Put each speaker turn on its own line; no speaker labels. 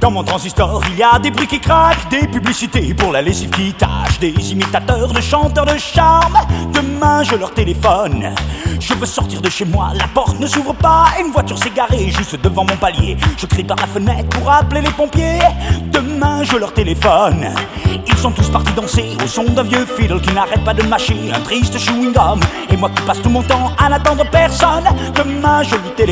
Dans mon transistor, il y a des bruits qui craquent, des publicités pour la lessive qui tâche, des imitateurs de chanteurs de charme. Demain, je leur téléphone. Je veux sortir de chez moi, la porte ne s'ouvre pas, une voiture s'est garée juste devant mon palier. Je crie par la fenêtre pour appeler les pompiers. Demain, je leur téléphone. Ils sont tous partis danser au son d'un vieux fiddle qui n'arrête pas de mâcher un triste chewing-gum. Et moi qui passe tout mon temps à n'attendre personne, demain, je lui téléphone.